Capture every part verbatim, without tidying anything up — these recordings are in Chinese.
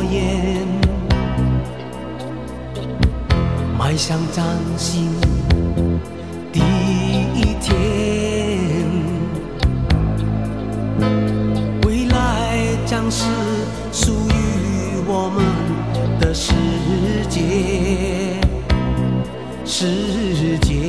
诺言，迈向崭新第一天，未来将是属于我们的世界，世界。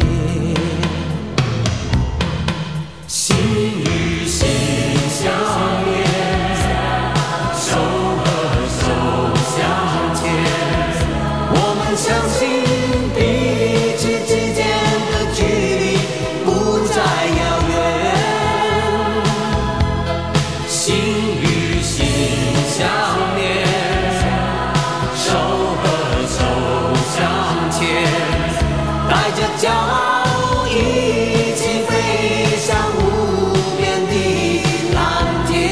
心与心相连，手和手相牵，我们相信彼此之间的距离不再遥远。心与心相连，手和手相牵，带着骄傲一起飞向无边的蓝天，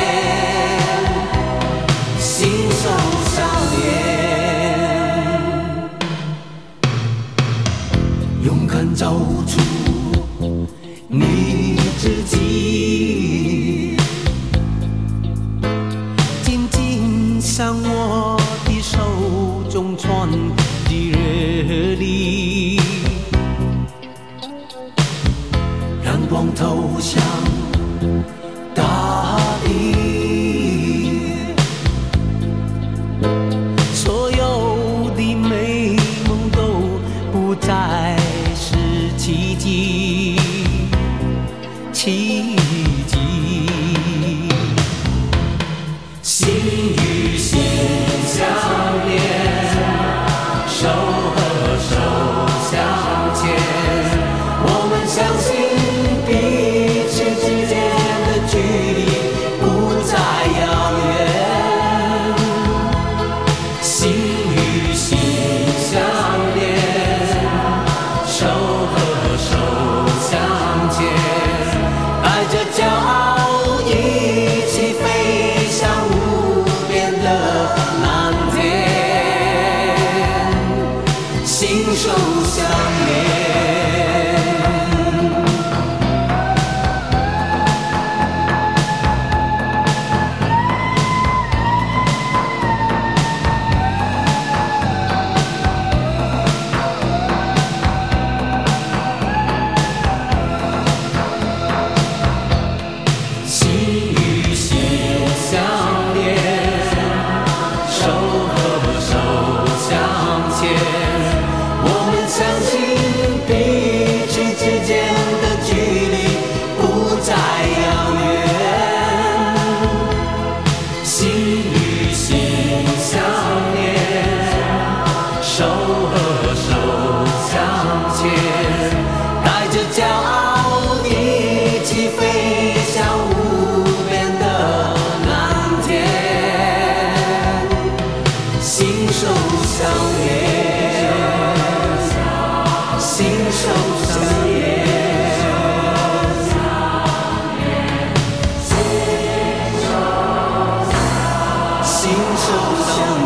心手相连，勇敢走出你自己，紧紧上我的手中传的热力，阳光投向大地，所有的美梦都不再是奇迹，奇迹。心与心相连，手和手相牵，我们相信彼此之间的距离不再遥远。心与心相连，手和手相牵，带着骄傲一起飞向无边的蓝天，心手相连。心与心相连，手和手相牵，我们相信彼此之间的距离不再遥远。心与心相连，手和手相牵，带着骄傲一起飞向无边的蓝天，心手相连，心手相连，心手相连。